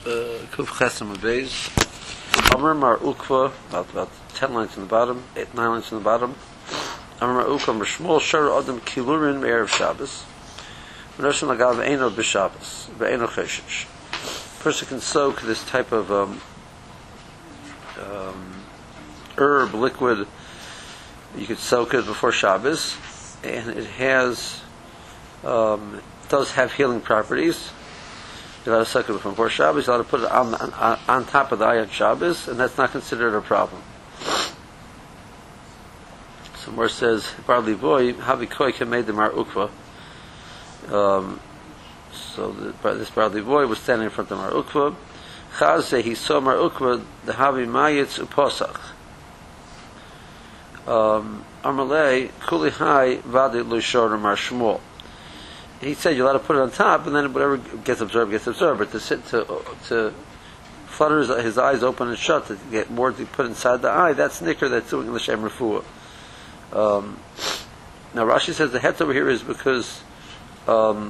Kuf Chesem Beis. Amar Mar Ukva, about 10 lines in the bottom, 9 lines in the bottom. Amar Mar Ukva, Mar Shmuel Shar Adam Kilurin Me'erev Shabbos. V'noshen Lagav Eino B'Shabbos, V'eino Cheshish. Person can soak this type of herb, liquid. You could soak it before Shabbos, and it does have healing properties. You're allowed to soak it before Shabbos. You're allowed to put it on top of the eye on Shabbos, and that's not considered a problem. So more says, Barley boy, Havi Koi can made the Mar Ukva. So this Barley boy was standing in front of Mar Ukva. Chazeh, he saw Mar Ukva, the Havi Mayitz Uposach. Amalei, Kuli Hai, Vadi Lushor Mar Shmuel. He said you're allowed to put it on top, and then whatever gets absorbed. But to flutter his eyes open and shut to get more to put inside the eye, that's nicker. That's doing l'shem refuah. Now Rashi says the het over here is because the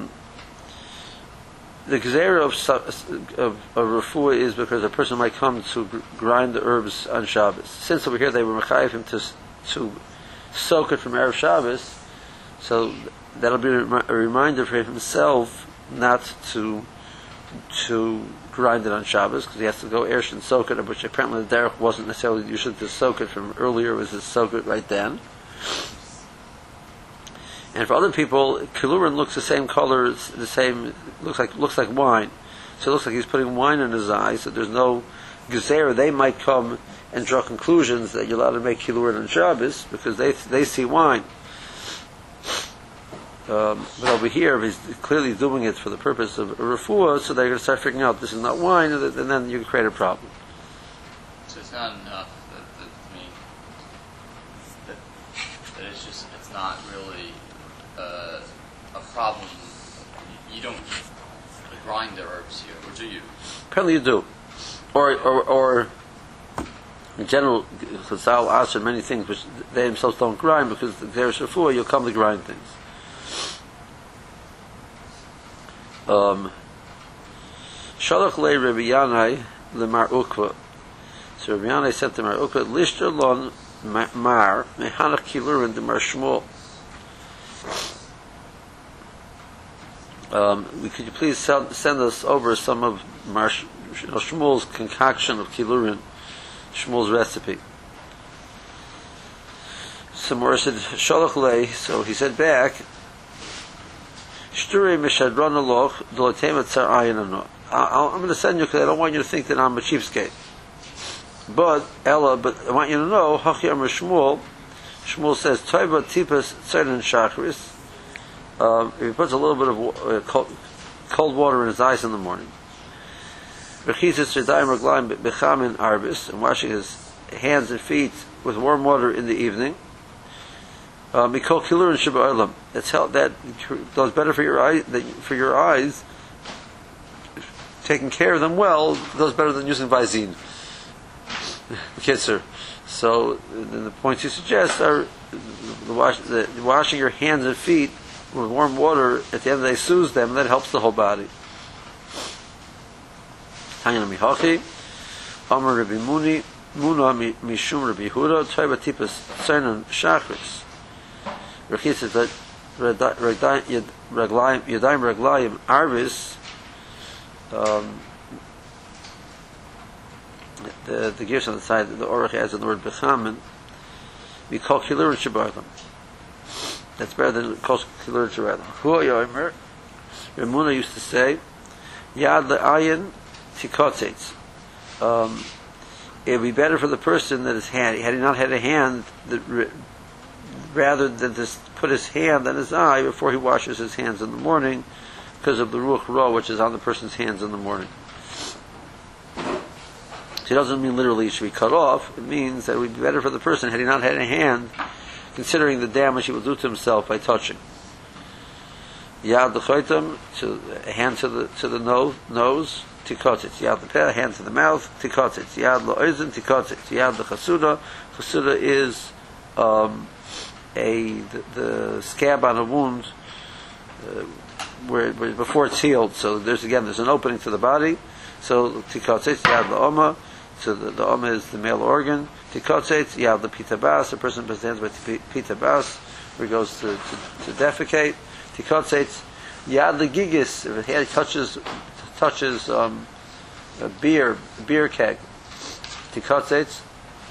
gzeira of refuah is because a person might come to grind the herbs on Shabbos. Since over here they were mechayiv him to soak it from Erev Shabbos, so that'll be a reminder for himself not to grind it on Shabbos, because he has to go Eresh and soak it, which apparently the derech wasn't necessarily you should just soak it from earlier, it was to soak it right then. And for other people, Kilurin looks the same color, the same looks like wine. So it looks like he's putting wine in his eyes, so there's no gezerah. They might come and draw conclusions that you're allowed to make Kilurin on Shabbos because they see wine. But over here, he's clearly doing it for the purpose of refuah, so they're going to start figuring out this is not wine, and then you can create a problem. So it's not enough that it's not really a problem. You don't grind the herbs here, or do you? Apparently you do. Or in general, Chazal answer many things which they themselves don't grind because there's refuah, you'll come to grind things. Shalach le Rabbi Yanai le Mar Ukva. So Rabbi Yanai said to Mar Ukva, Lishter lon mar mehanach kilurin de Mar Shmuel. Could you please send us over some of Shmuel's concoction of kilurin, Shmuel's recipe? So more said Shalach le. So he said back, I'm going to send you because I don't want you to think that I'm a cheapskate. But I want you to know, Shmuel says, Toiva tipas tzernin shachris. If he puts a little bit of cold water in his eyes in the morning, and washing his hands and feet with warm water in the evening, that goes better for your eyes. Taking care of them well goes better than using Visine. Kitzer. So the points you suggest are washing your hands and feet with warm water at the end of the day soothes them, and that helps the whole body. Tanya Mihachi, Amar Rabbi Muna Mishum Rabbi Huda, Toiva Tipas Cernan Shachris. Rechis says that Yadayim Raglayim Arvis, the gears on the side, the Orach has in the word Bechamin, we call Kilurin Shabbatim. That's better than call Kilurin Shabbatim. Hu Yomer, Ramuna used to say, Yad Le'ayin Tikotetz. It would be better for the person that his hand, had he not had a hand, rather than to put his hand on his eye before he washes his hands in the morning, because of the ruach ra, which is on the person's hands in the morning. So it doesn't mean literally it should be cut off. It means that it would be better for the person had he not had a hand, considering the damage he will do to himself by touching. Yad l'choitam, a hand to the nose, tikotzitz. Yad l'peh, a hand to the mouth, tikotzitz. Yad l'oizen, tikotzitz. Yad l'chasuda. Chasuda is the scab on a wound where before it's healed. So there's an opening to the body. So tikotzetz yad la'oma. So the oma is the male organ. Tikotzetz yad lepitabas. The person puts his hands by pitabas, where he goes to defecate. Tikotzetz yad legigis. If the hand touches a beer keg. Tikotzetz,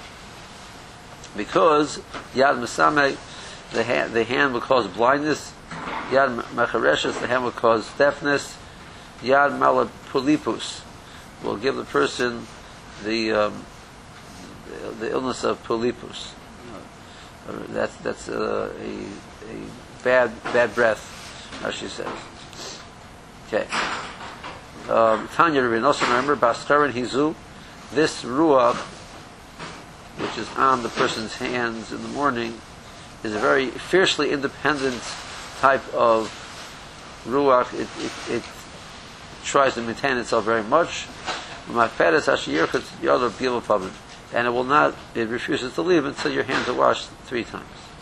because yad mesame, the hand will cause blindness. Yad mechareshes, the hand will cause deafness. Yad malapulipus will give the person the illness of polypus. That's a bad breath, as she says. Okay. Tanya Rabbi Nosson, remember Baskaran Hizu, this ruach, which is on the person's hands in the morning, is a very fiercely independent type of ruach. It tries to maintain itself very much. And it refuses to leave until your hands are washed 3 times.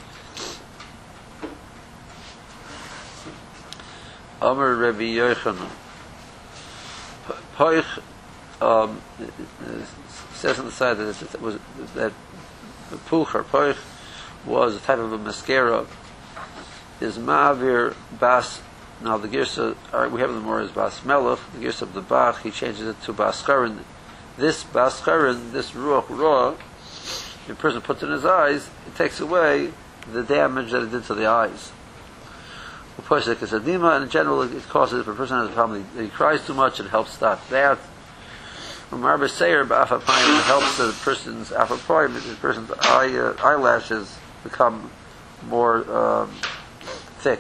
Amar Rabbi Yochanan. Poich says on the side that the puch or poich was a type of a mascara. Is ma'avir bas. Now the girsa, we have the more as bas melech. The girsa of the Bach, he changes it to baskarin. This baskarin, this ruach ra, the person puts in his eyes, it takes away the damage that it did to the eyes. And in general, it causes, if a person has a problem, he cries too much, it helps stop that. It helps the person's afapoim, the person's eyelashes become more thick.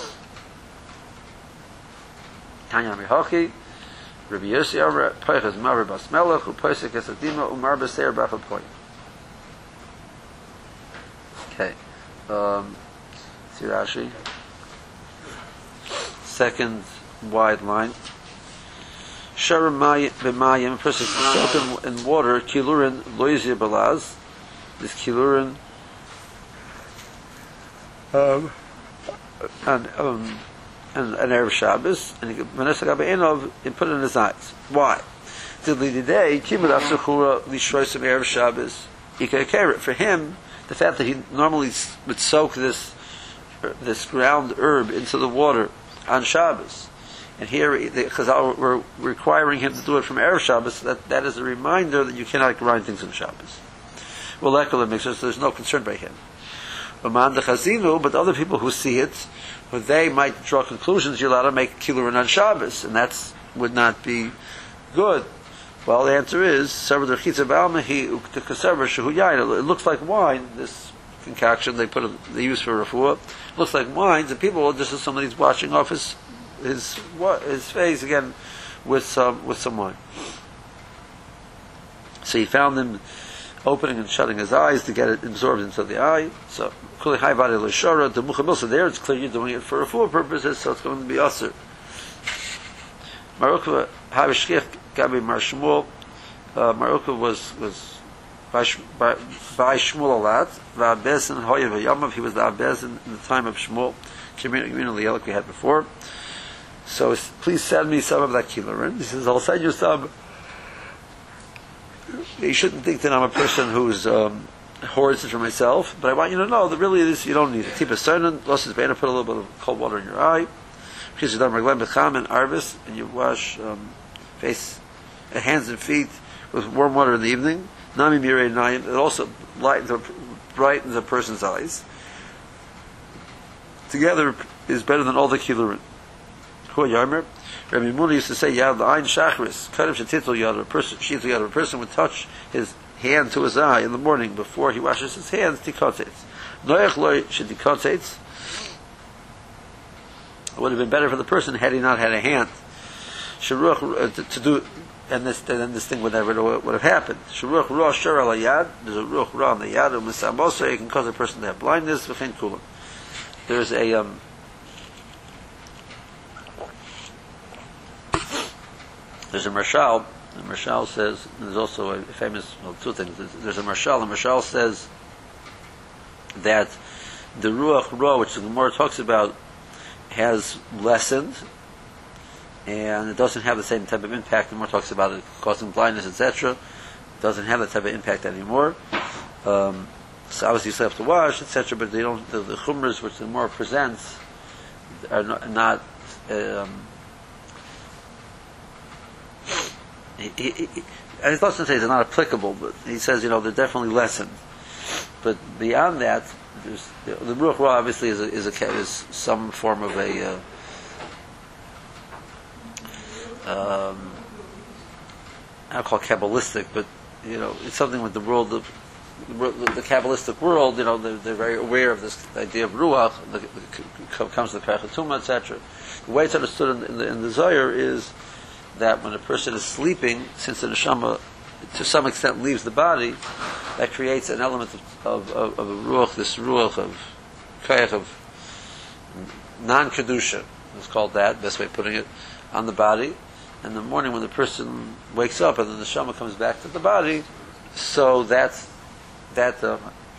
Tanya Mihochi, Rabbi Yossi Amar, Poiches Maver Bas Melech, Upoisek Esadima, Umar Beseir Bafapoim. Okay. See Rashi. Second wide line. Sharam b'mayim, a person soaked in water, kilurin loizia balaz. This kilurin and Erev Shabbos, and he put it in his eyes. Why? For him, the fact that he normally would soak this ground herb into the water on Shabbos, and here the Chazal were requiring him to do it from Erev Shabbos, that is a reminder that you cannot grind things on Shabbos. Well, Lekala makes so there's no concern by him. But the other people who see it, they might draw conclusions. You're allowed to make kilurin on Shabbos, and that would not be good. Well, the answer is it looks like wine. This concoction they use for refuah looks like wine. And people will just assume that he's washing off his face again with some wine. So he found him opening and shutting his eyes to get it absorbed into the eye. So there it's clear you're doing it for refuah purposes, so it's going to be asur. Marukva Havishkich Gabi Mar Shmuel. Marukva was by Shmuel a lot. Va'abezin Hoyev Yamav. He was the Abezin in the time of Shmuel. Communally like we had before. So please send me some of that kilurin. He says, I'll send you some. You shouldn't think that I'm a person who's hoards it for myself, but I want you to know that really this you don't need it. Put a little bit of cold water in your eye. Because you've done reglan b'cham and arvis, and you wash face, hands and feet with warm water in the evening. Nami mirei nayim. It also brightens a person's eyes. Together is better than all the kilurin. Hu yarmer. Rabbi Muna used to say, "Yad la'ayin shachris." Kadev shetitul yad. A person would touch his hand to his eye in the morning before he washes his hands. Tikotzetz. Noach loy shetikotzetz. It would have been better for the person had he not had a hand. Sharuch to do, and this thing would have happened. Sharuch ra shar al yad. There's a ruach ra on the yad. U'misamosa. It can cause a person to have blindness. V'chein kulam. There's a There's a Marshal. The Marshal says, and there's also a famous, two things. There's a Marshal. The Marshal says that the Ruach Ra, which the Gemara talks about, has lessened, and it doesn't have the same type of impact. The more talks about it causing blindness, etc. It doesn't have that type of impact anymore. So obviously you still have to wash, etc. But they don't. The chumras which the more presents are not. He doesn't say they're not applicable, but he says they're definitely lessened. But beyond that, the Ruach Ra obviously is some form of a I don't call it Kabbalistic, but it's something with the world of the Kabbalistic world. They're very aware of this idea of Ruach. Comes to the Kach HaTumah, etc. The way it's understood in the Zohar is that when a person is sleeping, since the neshama to some extent leaves the body, that creates an element of a ruach, this ruach of koyach of non-kedusha, it's called that, best way of putting it, on the body. And in the morning when the person wakes up and the neshama comes back to the body, so as the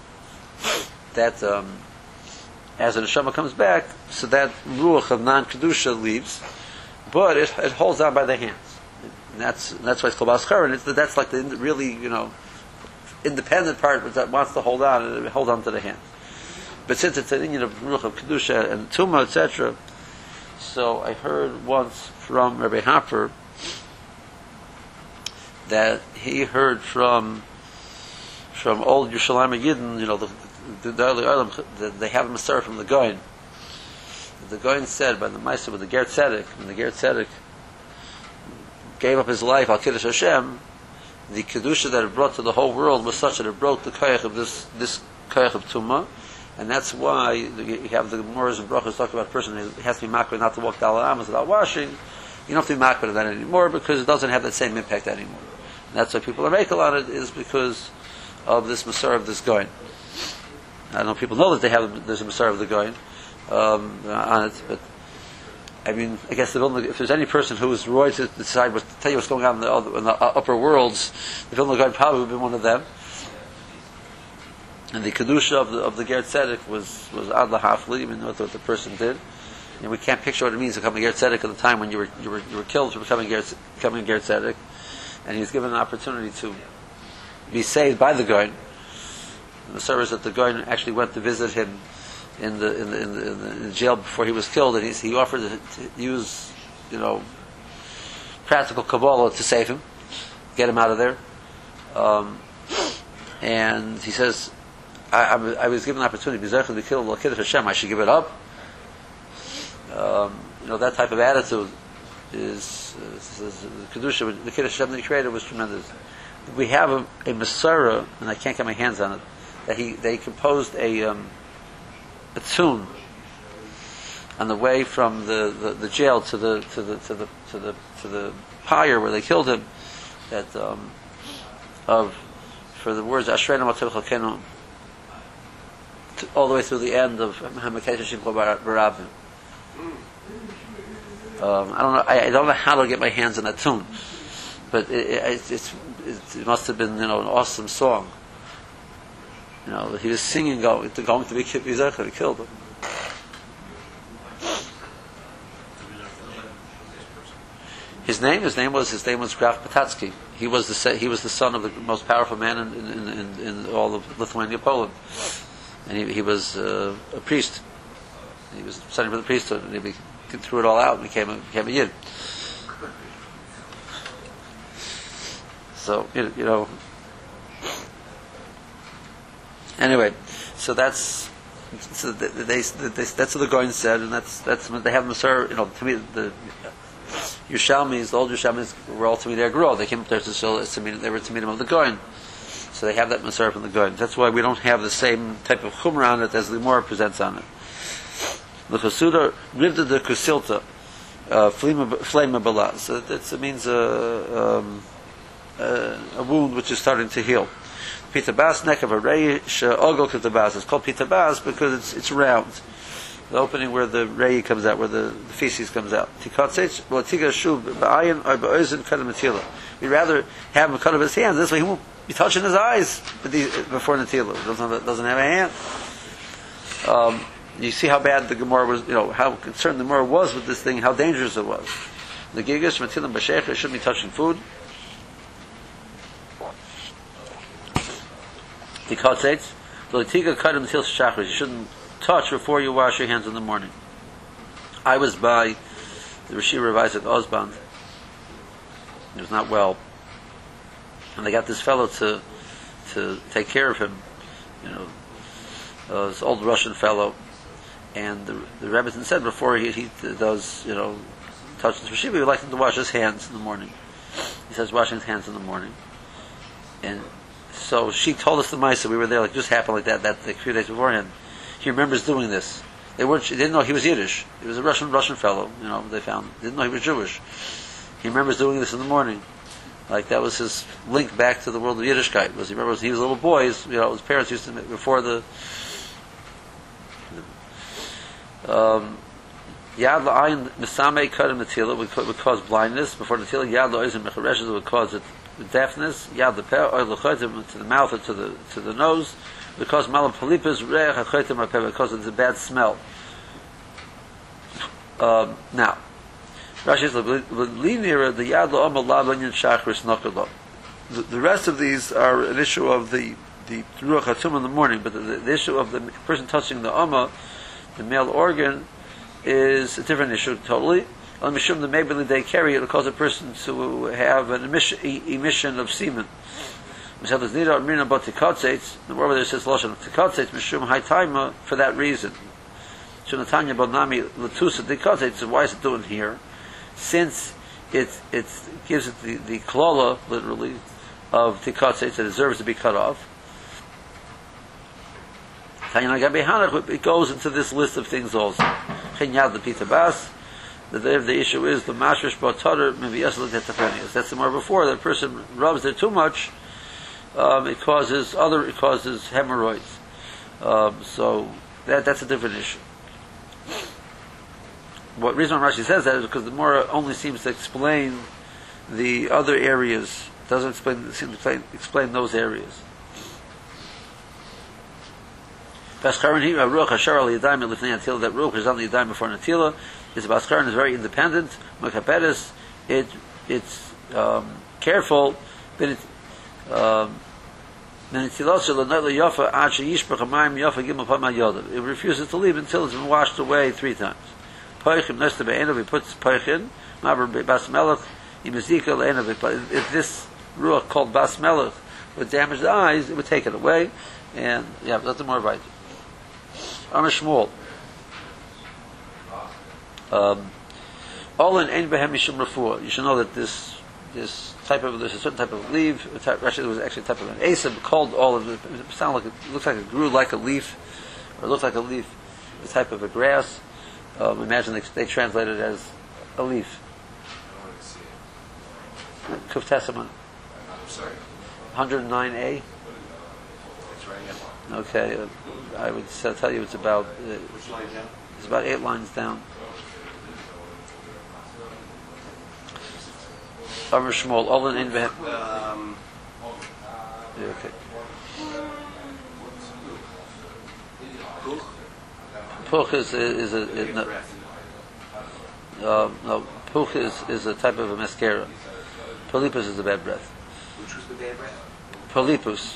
neshama comes back, so that ruach of non-kedusha leaves, but it holds on by the hands. And that's why it's called Baschar, and that's like the really, independent part that wants to hold on to the hands. But since it's an Indian of Ruach of Kedusha and Tumah, etc., so I heard once from Rabbi Hopper that he heard from old Yerushalayim Yidden, the early Olam, that they have a Masar from the Goin. The Goin said by the Meister with the Ger Tzedek, when the Ger Tzedek gave up his life al Kiddush Hashem, the Kedusha that it brought to the whole world was such that it broke the koyach of this koyach of Tumah, and that's why you have the Gemara's and Brachos talk about a person who has to be makbid not to walk Daled Amos without washing. You don't have to be makbid of that anymore because it doesn't have that same impact anymore. And that's why people are makel on it, is because of this Masar of this Goin. I know people know that there's a Masar of the Goin on it, but I mean, I guess if there's any person who is roy to decide to tell you what's going on in the upper worlds, the Vilna Gaon probably would have been one of them. And the kedusha of the Ger Tzedek was ad lahafli, even though what the person did. And we can't picture what it means to become a Ger Tzedek at the time when you were killed for becoming a Ger Tzedek, and he was given an opportunity to be saved by the Gaon. The service that the Gaon actually went to visit him in the jail before he was killed, and he offered to use practical Kabbalah to save him, get him out of there. And he says, I was given an opportunity to be killed, Kiddush Hashem, I should give it up. That type of attitude is the Kedusha, the Kiddush Hashem that he created was tremendous. We have a Masara, and I can't get my hands on it, that they composed a tune on the way from the jail to the pyre where they killed him, that for the words Ashreinu Matzeh Chalkenu all the way through the end of Hamakesh Shimcha Barabim. I don't know how to get my hands on that tune, but it must have been an awesome song. He was singing going to be killed him. His name was Graf Patatsky. He was the son of the most powerful man in all of Lithuania, Poland, and he was a priest. He was studying for the priesthood, and he threw it all out and became a Yid. So Anyway, that's what the Goin said, and that's what they have Masar. To me, the Yerushalmis, the old Yerushalmis, were all Tamidei Agro. They came up there they were Tamidim of the Goin, so they have that Masar from the Goin. That's why we don't have the same type of Chumrah on it as the Gemara presents on it. The Chasuda Rivda de Kusilta, Flame Bala. So it means a wound which is starting to heal. Pita Bas neck of a reish ogel Pita Bas. It's called Pita Bas because it's round. The opening where the rei comes out, where the feces comes out. Tikatzich, well, tika shuv ba'ayin or ba'ozen kadamatila. We'd rather have him cut off his hands. This way he won't be touching his eyes before natila. Doesn't have a hand. You see how bad the Gemara was, how concerned the Gemara was with this thing, how dangerous it was. The Gigas, Matilim B'Sheicha, shouldn't be touching food. The Kotzetz, the Litiga Kadim Til Shachris, you shouldn't touch before you wash your hands in the morning. I was by the Rashiva of Isaac Osband. He was not well. And they got this fellow to take care of him, this old Russian fellow. And the Rebbe said before he does, touch the Rashiva, he would like him to wash his hands in the morning. He says washing his hands in the morning. And so she told us the Maisa, we were there, just happened like that a few days beforehand. He remembers doing this. They didn't know he was Yiddish. He was a Russian fellow, they found. They didn't know he was Jewish. He remembers doing this in the morning. Like that was his link back to the world of Yiddishkeit. He remembers he was a little boy, his parents used to, before the Yad la'ayin misamei kadem netila would cause blindness before netila. Yad la'oizim mechareshes would cause deafness. Yad l'peh or l'chotim to the mouth or to the nose would cause malam palipas reich hachotim rapeh because it's a bad smell. Now, Rashi says l'linira the yad la'omer labanyan shachris nokalo. The rest of these are an issue of the ruach hatum in the morning, but the issue of the person touching the amma, the male organ, is a different issue totally. On Mishum, the Maybelline they carry, it'll cause a person to have an emission of semen. The word there says Lashon Tikotzetz, Mishum Haitaima, for that reason. Shunatanya Bonami Latusa Tikotzetz, why is it doing here? Since it gives it the klola, literally, of Tikotzetz that deserves to be cut off. It goes into this list of things also. The issue is the mashrish b'tarer meviyas l'tetafenias. That's the more before the person rubs there too much. It causes hemorrhoids. So that's a different issue. What reason why Rashi says that is because the Gemara only seems to explain the other areas. Doesn't explain those areas. That ruach is on the yadayim before natila. This baskaran is very independent. Makapedes, it's careful, but it refuses to leave until it's been washed away 3 times. He puts poichin, bas melech, but if this ruach called bas melech would damage the eyes, it would take it away, and that's the more right. Amar Shmuel. All in ein behem mishum refuah. You should know that there's a certain type of leaf. Actually, it was actually a type of an asib called all of it. It looks like it grew like a leaf, or it looks like a leaf. The type of a grass. Imagine they translate it as a leaf. Kuf Testament. I'm sorry. 109a. Okay, I would tell you it's about. Which line down? It's about 8 lines down. Amar Shmuel, all in behem. Okay. Puch is no. Puch is a type of a mascara. Polypus is a bad breath. Which was the bad breath? Polypus.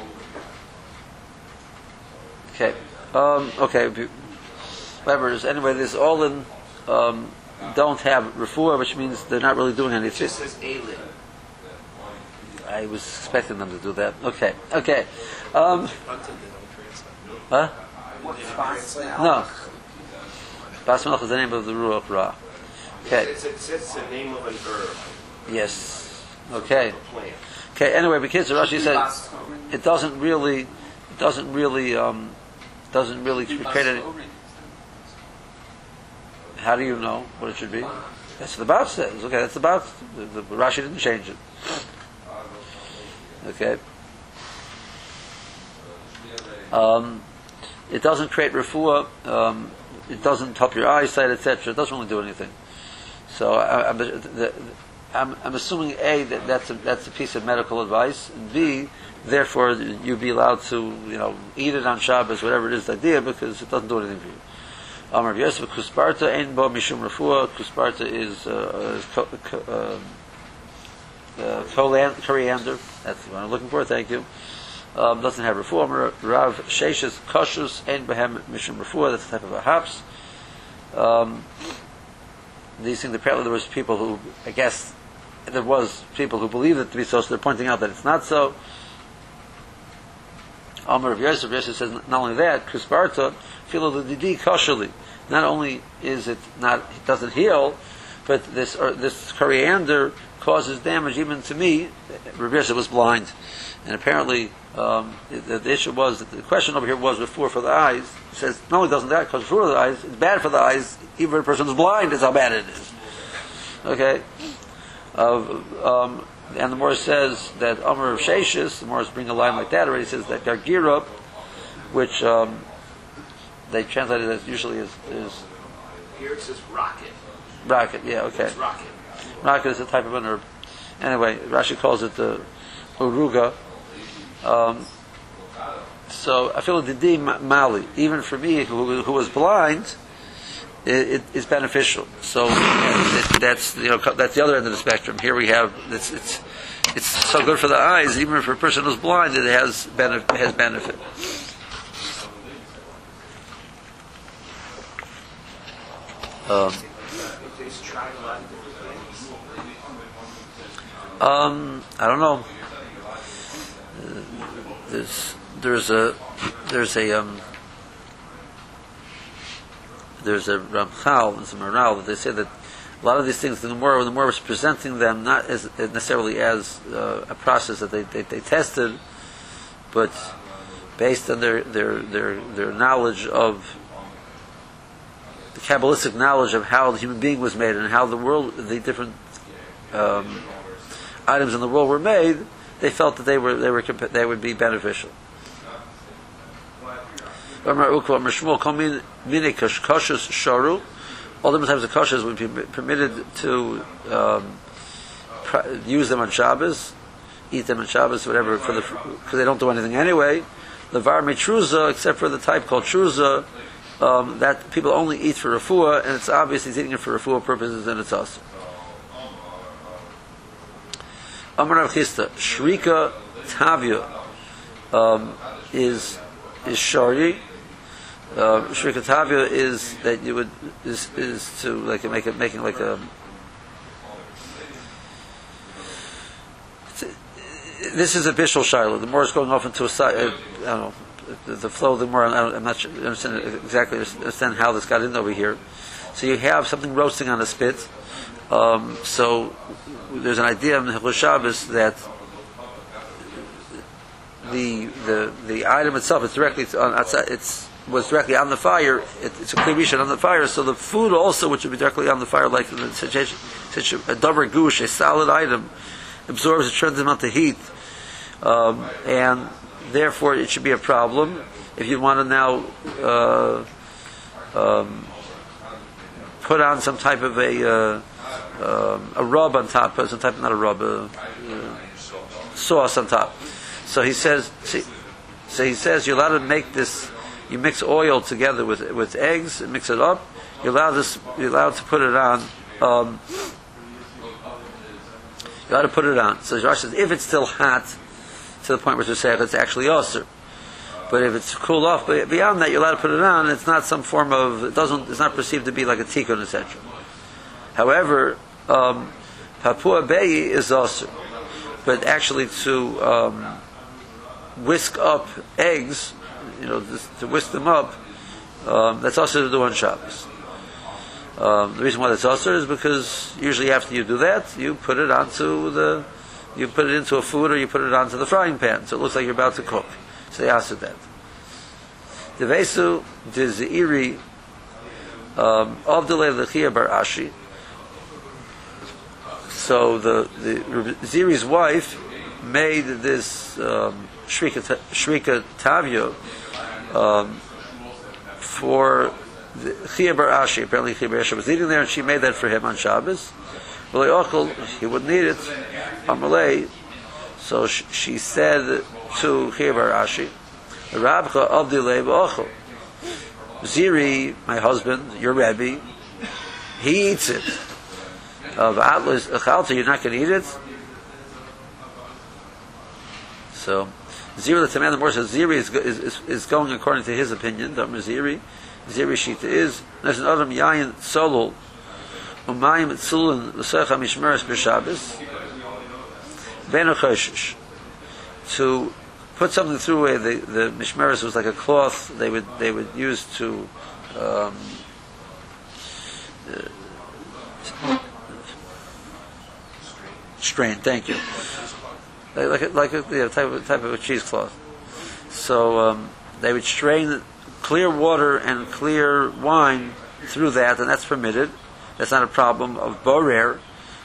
Okay. Okay. However, anyway, this all in don't have refuah, which means they're not really doing anything. It just says Eilit. I was expecting them to do that. Okay. Okay. Huh? No. Bas Melech is the name of the Ruach Ra. Okay. It's the name of an herb. Yes. Okay. Okay. Anyway, because Rashi said it doesn't really create any. How do you know what it should be? That's what the Bav says. Okay, that's the Bav. The Rashi didn't change it. Okay. It doesn't create refuah. It doesn't help your eyesight, etc. It doesn't really do anything. So I'm assuming A, that's a piece of medical advice, and B, therefore you'd be allowed to eat it on Shabbos, whatever it is the idea, because it doesn't do anything for you. Amar Yosef Kusparta ein bo mishum refuah. Kusparta is coriander. That's what I'm looking for. Thank you. Doesn't have refuah. Rav Sheshes Koshus ein behem mishum refuah. That's a type of a hops. These things, apparently there was people who, I guess, there was people who believed it to be so they're pointing out that it's not so. Amar Rav Yosef says not only that, Kusparta filo l'didi kosheli. Not only is it not, it doesn't heal, but this coriander causes damage even to me. Rav Yosef was blind, and apparently the issue was that the question over here was refuah for the eyes. It says not only doesn't that cause refuah for the eyes, it's bad for the eyes. Even if a person is blind, is how bad it is. Okay. And the Morris says that Amar of Sheshis, the Morris bring a line like that already, says that Gargira, which they translated as usually is Here it says rocket. rocket, yeah, okay. It's rocket. Rocket is a type of an herb. Anyway, Rashi calls it the uruga. So I feel didi mali, even for me who was blind, it is beneficial. So that's the other end of the spectrum. Here we have it's so good for the eyes. Even for a person who's blind, it has benefit. I don't know. There's a Ramchal, there's a Maral, that they say that a lot of these things, when the Gemara was presenting them, not as necessarily as a process that they tested, but based on their knowledge of the Kabbalistic knowledge of how the human being was made and how the different items in the world were made, they felt that they would be beneficial. All different types of kashas would be permitted to use them on Shabbos, eat them on Shabbos, whatever, because they don't do anything anyway. The var mitruza, except for the type called truza, that people only eat for refuah, and it's obvious he's eating it for refuah purposes, and it's us. Amar Rav Chisda, Shrika Tavya is shari. Shrika Tavya is that you would is to making like a. This is a bishul shiloh. The more is going off into a side. I don't know the flow of the more. I'm not sure. Understand how this got in over here. So you have something roasting on a spit. So there's an idea in Hilchos Shabbos that the item itself is directly was directly on the fire. It's a klirishon on the fire. So the food also, which would be directly on the fire, like in the situation, such a davar gush, a solid item, absorbs a tremendous amount of heat, and therefore it should be a problem. If you want to now put on some type of a rub on top, some type, not a rub, sauce on top. So he says you're allowed to make this. You mix oil together with eggs and mix it up. You're allowed to put it on. You're allowed to put it on. So Rashi says if it's still hot to the point where to say it's actually osir. But if it's cool off, but beyond that, you're allowed to put it on. It's not some form of. It's not perceived to be like a tikkun, etc. However, Papua Bei is osir, but actually to whisk up eggs, to whisk them up, that's also to do on Shabbos. The reason why that's also is because usually after you do that, you put it into a food or you put it onto the frying pan, so it looks like you're about to cook. So they asked that. The Vesu de Zeiri of the Lechia Bar Ashi. So the Ziri's wife made this Shrika Tavyo for the Chia Bar Ashi. Apparently Chia Bar Ashi was eating there, and she made that for him on Shabbos. he wouldn't eat it. Amalei. So she said to Chivar Rashi, Rabcha of the Ochel. Ziri, my husband, your Rebbe, he eats it. Of Atlas Achalta, you're not going to eat it? So, Ziri, the Taman, the more says, Ziri is going according to his opinion. Ziri Shita is, there's an Adam Yayin Solul, Umayim Tzulun, L'Secha Mishmeres B'Shabbos, Ben Choshish. To put something through the Mishmeres was like a cloth they would use to strain. Thank you. Like a type of a cheesecloth. So they would strain clear water and clear wine through that, and that's permitted. That's not a problem of borer,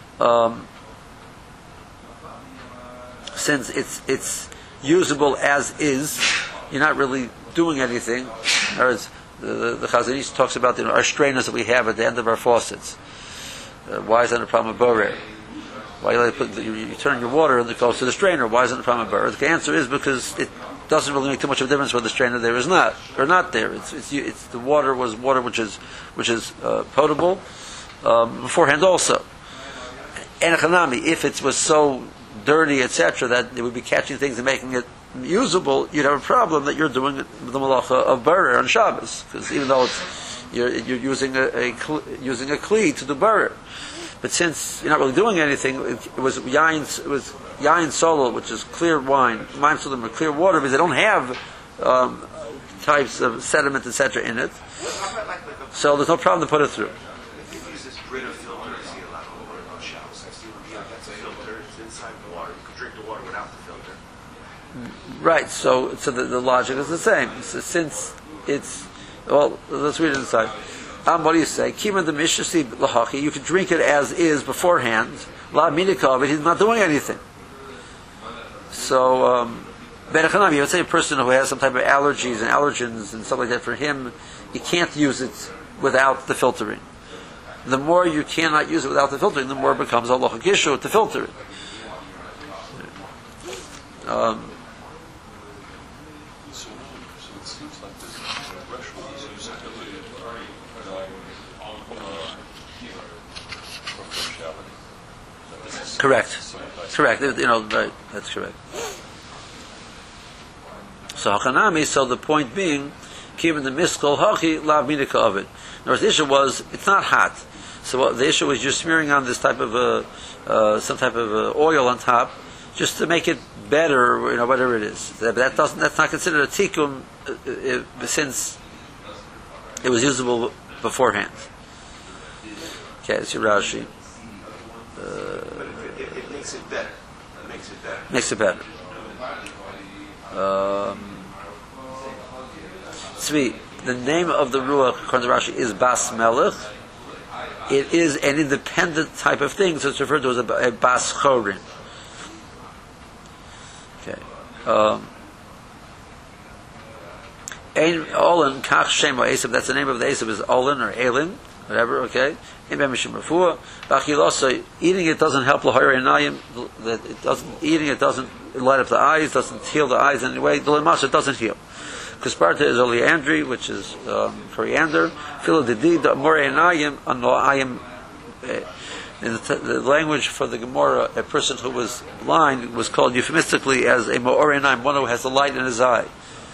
since it's usable as is. You're not really doing anything. Whereas the Chazon Ish talks about our strainers that we have at the end of our faucets. Why is that a problem of borer? Why you turn your water and it goes to the strainer? Why isn't it a problem of borer? The answer is because it doesn't really make too much of a difference whether the strainer there is not or not there. It's the water was water which is potable beforehand also. And Hanami, if it was so dirty, etc., that it would be catching things and making it usable, you'd have a problem that you're doing the malacha of borer on Shabbos, because even though you're using a kli to do borer. But since you're not really doing anything, it was yain solol, which is clear wine. Mayim solol are clear water because they don't have types of sediment, etc., in it. So there's no problem to put it through. If you use this Brita filter, I see a lot of water on shelves. I see that's a filter. It's inside the water. You can drink the water without the filter. Right. So the logic is the same. So since it's let's read it inside. What do you say? Kima the mishasi lahachi. You can drink it as is beforehand. La minikah, but he's not doing anything. So, Benachanami, you would say a person who has some type of allergies and allergens and stuff like that, for him, you can't use it without the filtering. The more you cannot use it without the filtering, the more it becomes a lochagishu to filter it. Correct. Right, that's correct. So Hakanami, so the point being, given the miskol hachi lav minika of it. In other words, the issue was it's not hot. So the issue was you're smearing on this type of some type of oil on top, just to make it better, whatever it is. That's not considered a tikkun since it was usable beforehand. Okay, it's your Rashi. It makes it better. Makes it better. Tzvi, the name of the Ruach, according to Rashi, is Bas Melech. It is an independent type of thing, so it's referred to as a Bas Chorin. Okay. Ein Olin Kach Shemo Esav, that's the name of the Esav, is Olin or Elin, whatever, okay? Eating it doesn't help eating it doesn't light up the eyes, doesn't heal the eyes in any way. It doesn't heal. Kusparta is oleandry, which is coriander. In the language for the Gemara, a person who was blind was called euphemistically as a mo'orenayim, one who has a light in his eye.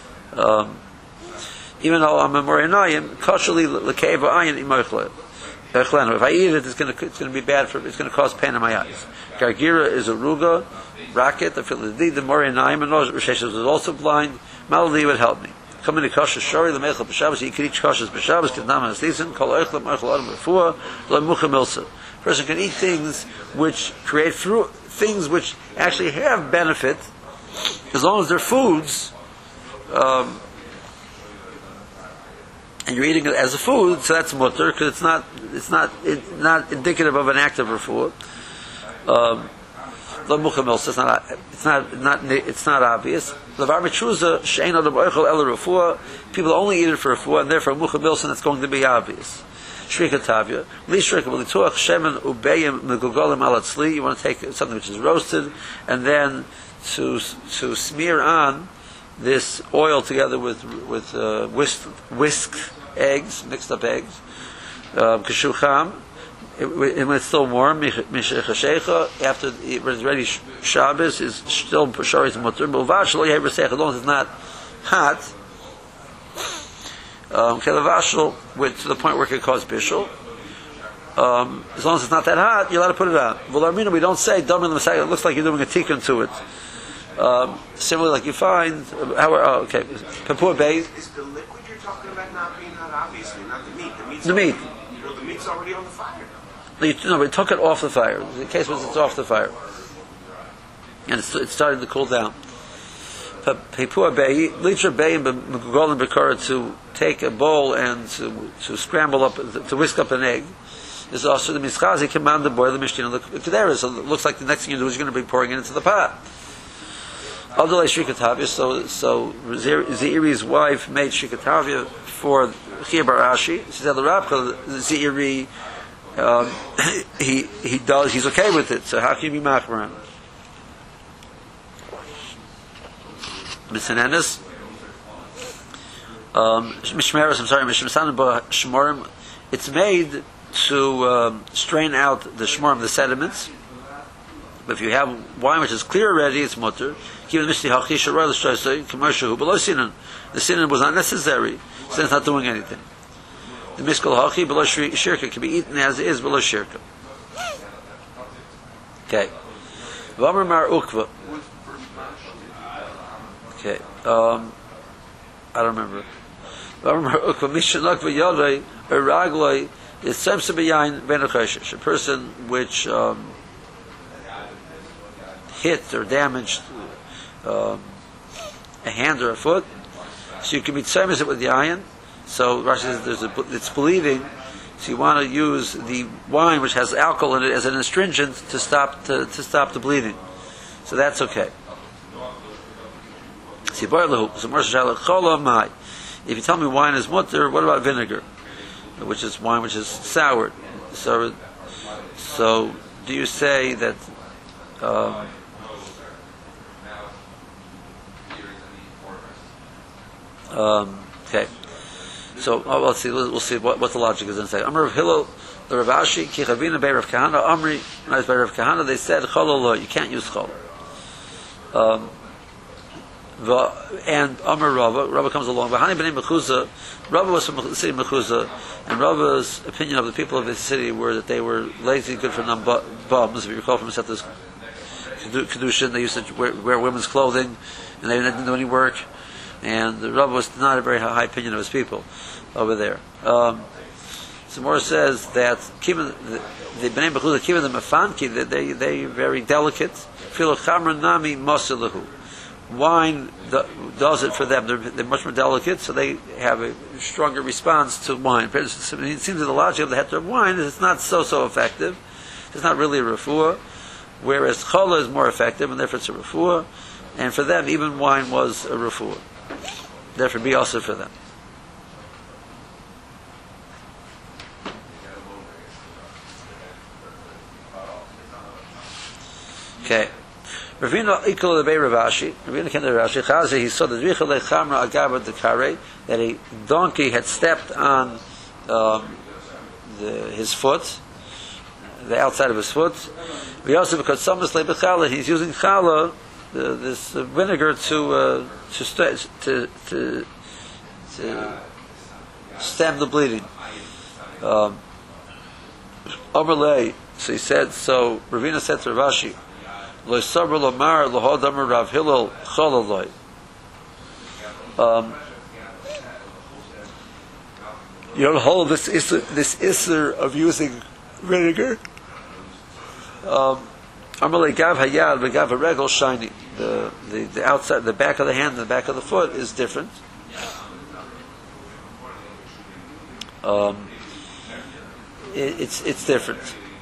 Even though I'm a mo'orenayim, kashali l'keiva ayin imoichle. If I eat it, it's going to be bad it's going to cause pain in my eyes. Gargira is a ruga, racket, the Mori Naim and Rishesh was also blind. Maladi would help me. Come in the kosher shori, the mechel b'Shabbos, you can eat kosher b'Shabbos, kidnam ha'aslisin, kol oichlem, oichel adam b'fuah, lo mucha milsa. Person can eat things which create fruit, things which actually have benefit, as long as they're foods, and you're eating it as a food, so that's mutter, because it's not indicative of an act of refuah. It's not obvious. People only eat it for refuah, and therefore mucha milsa, it's going to be obvious. Shrika Tavya. Li Shrika B'lituach Shemen Ubeyim Megugolim Al Atzli. You want to take something which is roasted, and then to smear on this oil together with whisked eggs, mixed up eggs. Keshucham. When it's still warm, after when it's ready, Shabbos is still Shabbos Mutter. But as long as it's not hot, to the point where it could cause bishul. As long as it's not that hot, you're allowed to put it on. V'larmina, we don't say dam in the Messiah. It looks like you're doing a tikkun to it. Similarly, like you find, okay, Papua Bay. Is the liquid you're talking about not being hot? Obviously, not the meat. The meat. Well, the meat's already on the fire. No, we took it off the fire. The case was it's off the fire, and it's starting to cool down. Papua Bay, litra bay and golden bekara, to take a bowl and to scramble up, to whisk up an egg, is also the mischazi command to boil the mishtin on the kedera. So it looks like the next thing you do is you're going to be pouring it into the pot. Adolai Shrikatavya. So Zeiri's wife made Shrikatavya for Chia Bar Ashi. She said the Rabka Zeiri, he's okay with it. So how can you be machmer? Misanenis, Mishmeres. I'm sorry, Mishmesan Shmorim. It's made to strain out the shmorim, the sediments. But if you have wine which is clear already, it's mutter. The sinan was not necessary, so it's not doing anything. The miskal hachi below shirka can be eaten as is below shirka. Okay. V'amar mar ukva. Okay. I don't remember. V'amar mar ukva mishanok v'yodai eragloi is semsa b'yayin benachoshish. A person which hit or damaged a hand or a foot, so you can be tzemes it with the iron. So Rashi says it's bleeding, so you want to use the wine which has alcohol in it as an astringent to stop the bleeding. So that's okay. If you tell me wine is mutter, what about vinegar, which is wine which is soured? So do you say that? Okay, so let's see. We'll see what the logic is. And say, Amar of Hillel, the Rav Ashi, Kichavina Bei Rav Kahana, Amri, when I was by Rav Kahana, they said Cholol, you can't use Chol. And Amar Rava comes along. V'hani b'nei Mechuzah, Rava was from the city of Mechuzah, and Rava's opinion of the people of the city were that they were lazy, good for bums. If you recall from Seth's Kedushin, they used to wear women's clothing, and they didn't do any work. And the Rav was not a very high opinion of his people over there. Samora says that the Bnei Bechuzah, kiva the mafanki, that they very delicate. Nami mosalahu. Wine does it for them. They're much more delicate, so they have a stronger response to wine. It seems that the logic of the heter of wine is it's not so effective. It's not really a refuah, whereas chola is more effective, and therefore it's a refuah. And for them, even wine was a refuah. Therefore, be also for them. Okay. Ravina ikol lebei Rav Ashi. Ravina came to Rav Ashi. Chazi, he saw the dricha lechamra agava dekare, that a donkey had stepped on his foot, the outside of his foot. We also, because some is lebechala, he's using challah, this vinegar to stem the bleeding. Omerlei, so he said. So Ravina said to Rav Ashi, Lo sabr lomar lohodamar Rav Hillel cholaloi. You don't hold this isser of using vinegar. Amalei gav hayad v'gav haregel shiny. The outside, the back of the hand and the back of the foot is different. It's different.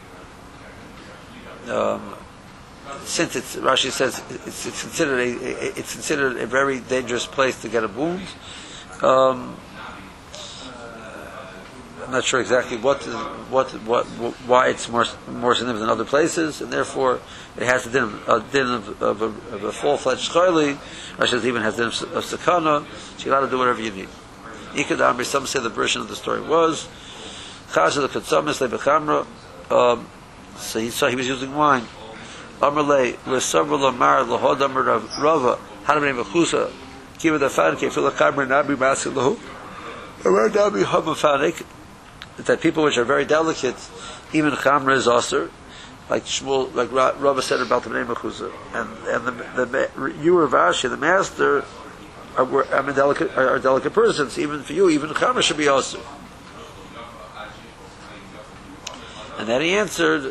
Since Rashi says it's considered a very dangerous place to get a wound. not sure exactly why it's more significant than other places, and therefore it has a din of a full-fledged chayli, or it even has din of sakana. So you're allowed to do whatever you need. Ikadamri, some say the version of the story was Chazal the Katzamis lebechamra. So he saw he was using wine. Amarle leSabra lamar lahodamar Rava Hanamei mechusa kiva the fan kefil kamer nabi masilahu. That people which are very delicate, even chamra is aser, like Shmuel, like Rava said about the name of Chuzah, and you Rav Ashi, the master, are delicate persons. Even for you, even chamra should be aser. And then he answered,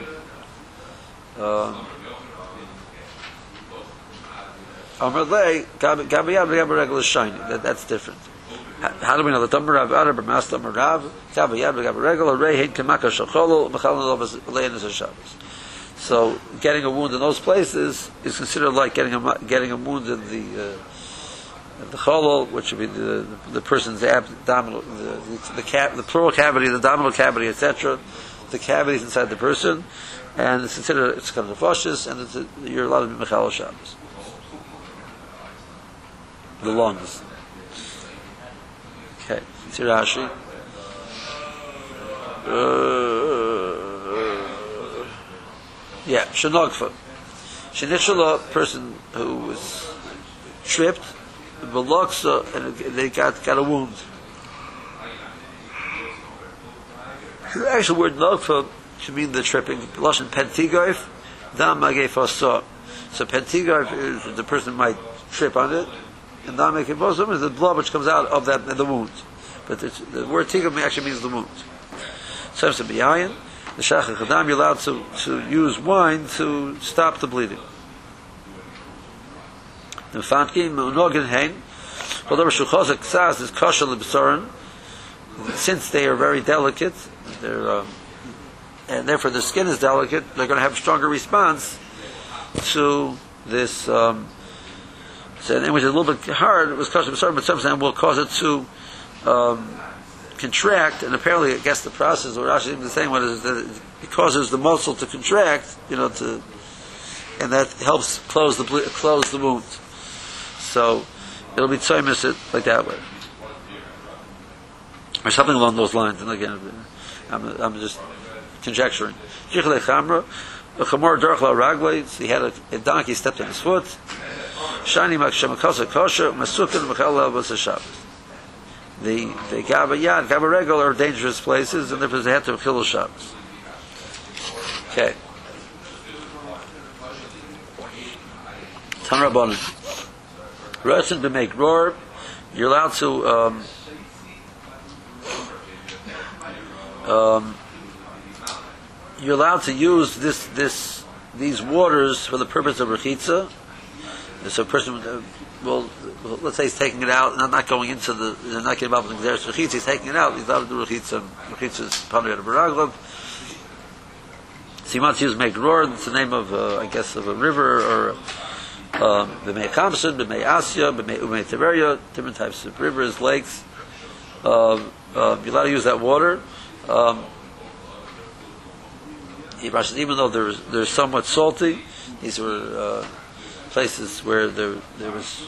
that's different. How do we know the Tamar Rav Arab Master Rav Kavayad regular Rehin Kamaka Shacholo Shabbos? So getting a wound in those places is considered like getting a wound in the cholol, which would be the person's abdominal, the pleural cavity, the abdominal cavity, etc. The cavities inside the person, and it's considered it's kind of nefashis, and you're allowed to be mechal Shabbos. The lungs. Okay, Tirashi. Shenogfa. Shenitchala, person who was tripped, Beloksa, and they got a wound. The actual word Nogfa should mean the tripping. Lashon Pentigoif, Dam Magefasa. So Pentigoif is the person might trip on it. And Dam Magefasa is the blood which comes out of that the wound. But the word Tigov actually means the wound. So the Shachar Chadam, you're allowed to use wine to stop the bleeding. The Fatki, Munogin Hain, although Shuchozak Ksaz is kosher l'b'soren, since they are very delicate, and therefore the skin is delicate, they're going to have a stronger response to this. So, which is a little bit hard. It was kosher l'b'soren, but sometimes will cause it to contract. And apparently, I guess the process, or Rashi is saying, what is that it causes the muscle to contract, and that helps close the wound. So it'll be tzoymis it like that way, or something along those lines. And again, I'm just conjecturing. He had a donkey stepped on his foot. The Gaba Regal are dangerous places, and therefore they had to kill Shabbos. Okay. Tan Rabbanan. Russian to make roar. You're allowed to use these waters for the purpose of rechitza. So a person let's say he's taking it out, and I'm not going into not getting involved in the Xeris rechitza. He's taking it out. He's allowed to do rechitza. Rechitza is Panei Baraglav. So he wants to use make roar. It's the name of I guess of a river or. B'mei Kamson, B'mei Asya, B'mei Tiberia, different types of rivers, lakes. You're allowed to use that water. Even though they're somewhat salty, these were places where there was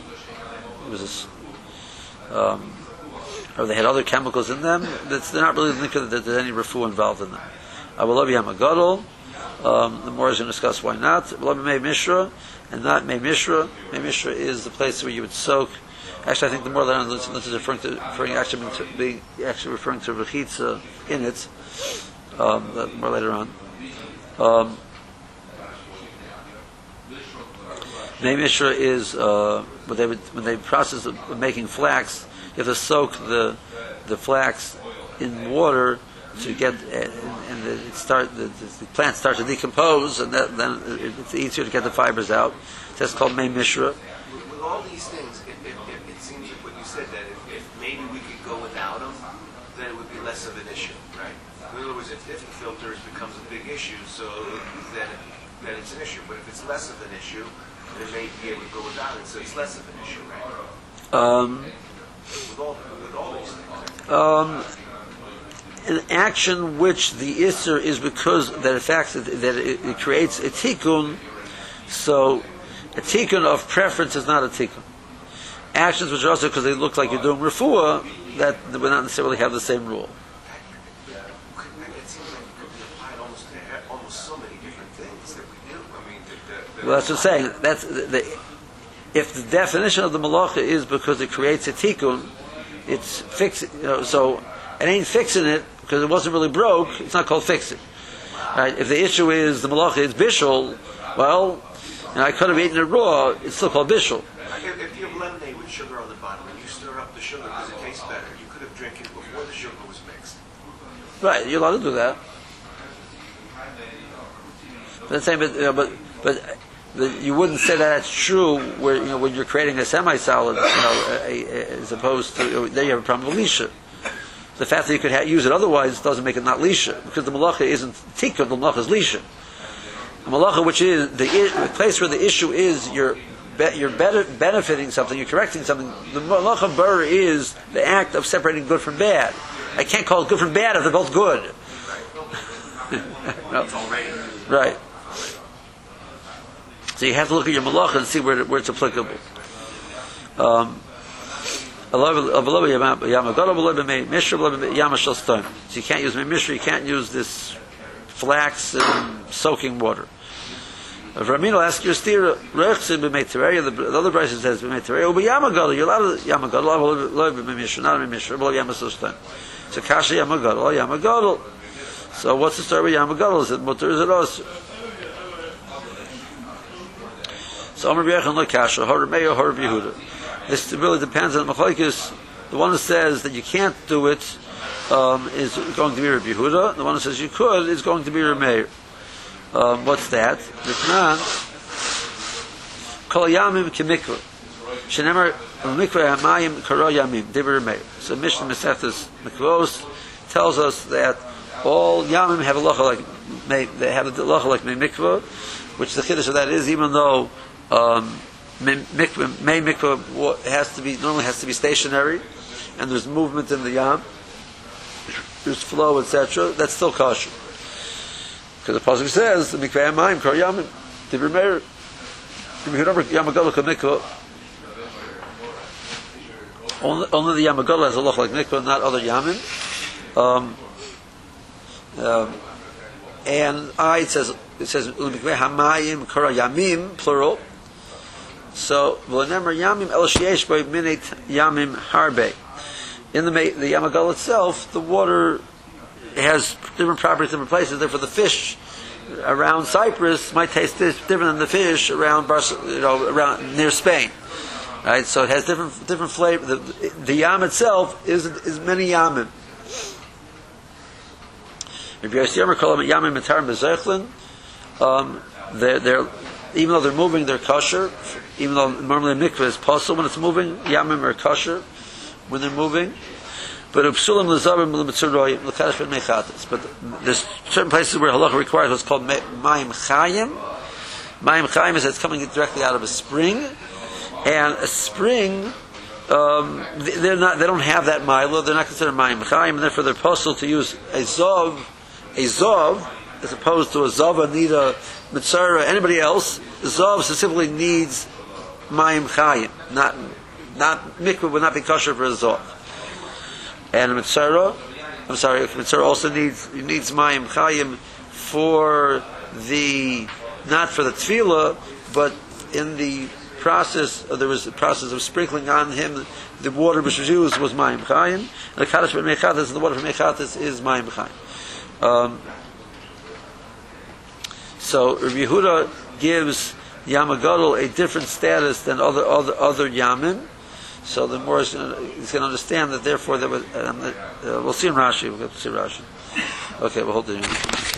or they had other chemicals in them. They're not really linked that there's any refu involved in them. Avolabi Hamagadol. The more is going to discuss why not. Avolabi Mei Mishra. And not Mei Mishra. Mei Mishra is the place where you would soak. Actually, I think the more that I'm listening to referring to rechitza in it. More later on. Mei Mishra is when they process of making flax. You have to soak the flax in water to get the plant starts to decompose, and then it's easier to get the fibers out. So that's called Mei Mishra. With all these things, it seems like what you said, that if maybe we could go without them, then it would be less of an issue, right? In other words, if the filters becomes a big issue, so then it's an issue. But if it's less of an issue, then they may be able to go without it, so it's less of an issue, right? With all these things. an action which the Isser is because that in fact that it creates a tikkun, so a tikkun of preference is not a tikkun. Actions which are also because they look like you're doing refuah, that would not necessarily have the same rule. It seems like it could be applied almost so many different things that we do. I mean, Well, that's what I'm saying. That's if the definition of the malacha is because it creates a tikkun, it's fix. So it ain't fixing it because it wasn't really broke. It's not called fixing. Right? If the issue is the malacha is bishul, well, I could have eaten it raw. It's still called bishul. if you have lemonade with sugar on the bottom and you stir up the sugar because it tastes better, you could have drank it before the sugar was mixed. Right, you're allowed to do that. But you wouldn't say that that's true where when you're creating a semi-solid, as opposed to there you have a problem with lisha. The fact that you could use it otherwise doesn't make it not lisha, because the malacha isn't tikka, the malacha is lisha. The malacha, which is the place where the issue is, you're better benefiting something, you're correcting something. The malacha bur is the act of separating good from bad. I can't call it good from bad if they're both good. No. Right. So you have to look at your malacha and see where it's applicable. So you can't use mishra, you can't use this flax and soaking water. Ramino asks your stira, the other verse says, you're allowed to Yamagadol, not mishra, so kasha Yamagadol. So what's the story with Yamagadol? Is it mutter, is it os? So Amar B'Yechon lo kasha, Hor Meir, Hor Yehuda. This really depends on the machlokes. The one that says that you can't do it is going to be Rabbi Yehuda. The one that says you could is going to be Rabbi Meir. What's that? L'Tnan Kol Yamim K'Mikvah Shenemar Mikvah Hamayim Karo Yamim Divrei Rabbi Meir. So Mishnah Masechtas Mikvos tells us that all Yamim have a locha like they have a locha like Mikvah, which the chiddush of that is even though mikvah normally has to be stationary, and there's movement in the yam, there's flow, etc. That's still kosher, because the pasuk says the mikveh hamayim kar yamim divrei meir. If you remember Yamagadol mikvah, only the Yamagadol has a loch like mikvah, not other yamim. And it says mikveh hamayim kar yamim plural. So, v'lenemar yamim el sheyesh bo minit yamim harbe. In the Yamagadol itself, the water has different properties in different places. Therefore, the fish around Cyprus might taste different than the fish around around near Spain. Right? So it has different flavor. The yam itself is many yamim. If you're yamim mitarim bezechlin, they're even though they're moving, they're kosher. Even though normally a mikveh is possible when it's moving, yamim are kosher when they're moving. But upsulim l'zavim l'mitzuroyim l'kadosh ben mechatas. But there's certain places where halacha requires what's called mayim chayim. Mayim chayim is that it's coming directly out of a spring, and a spring they don't have that mila. They're not considered mayim chayim, and therefore they're possible to use a zov, as opposed to a zava, nida, mitzara, anybody else. Zov specifically needs mayim chayim, not mikveh would not be kosher for a zov. And mitzara also needs mayim chayim for not for the tefillah, but in the process. There was a process of sprinkling on him. The water which was used was mayim chayim, and the kadosh ben mechatas, and the water from mechatas is mayim chayim. So Rabbi Yehuda gives Yamagadol a different status than other yamim. So the more he's going to understand that, therefore, there was. We'll see in Rashi. We'll get to see Rashi. Okay, we'll hold it.